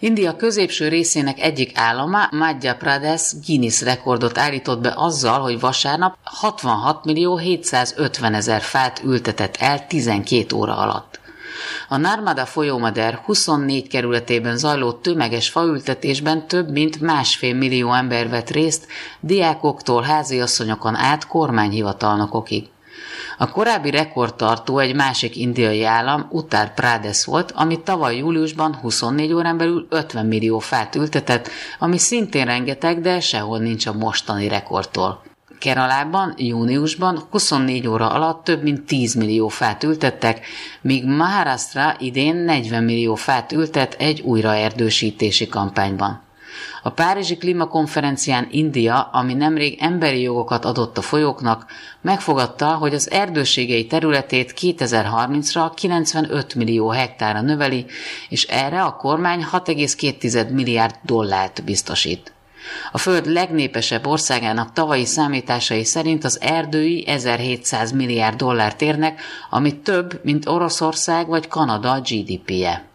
India középső részének egyik állama, Madhya Pradesh Guinness rekordot állított be azzal, hogy vasárnap 66.750.000 fát ültetett el 12 óra alatt. A Narmada folyómeder 24 kerületében zajló tömeges faültetésben több mint 1,5 millió ember vett részt, diákoktól háziasszonyokon át kormányhivatalnokokig. A korábbi rekordtartó egy másik indiai állam, Uttar Pradesh volt, ami tavaly júliusban 24 órán belül 50 millió fát ültetett, ami szintén rengeteg, de sehol nincs a mostani rekordtól. Keralában júniusban 24 óra alatt több mint 10 millió fát ültettek, míg Maharashtra idén 40 millió fát ültet egy újraerdősítési kampányban. A Párizsi Klímakonferencián India, ami nemrég emberi jogokat adott a folyóknak, megfogadta, hogy az erdőségei területét 2030-ra 95 millió hektárra növeli, és erre a kormány 6,2 milliárd dollárt biztosít. A föld legnépesebb országának tavalyi számításai szerint az erdői 1700 milliárd dollárt érnek, ami több, mint Oroszország vagy Kanada GDP-je.